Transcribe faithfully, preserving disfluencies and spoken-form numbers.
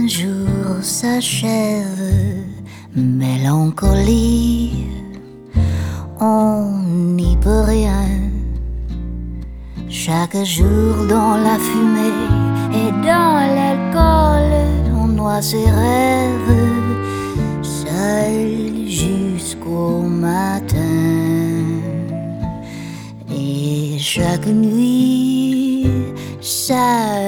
un jour s'achève, mélancolie, on n'y peut rien. Chaque jour dans la fumée et dans l'alcool, on noie ses rêves, seul jusqu'au matin. Et chaque nuit, ça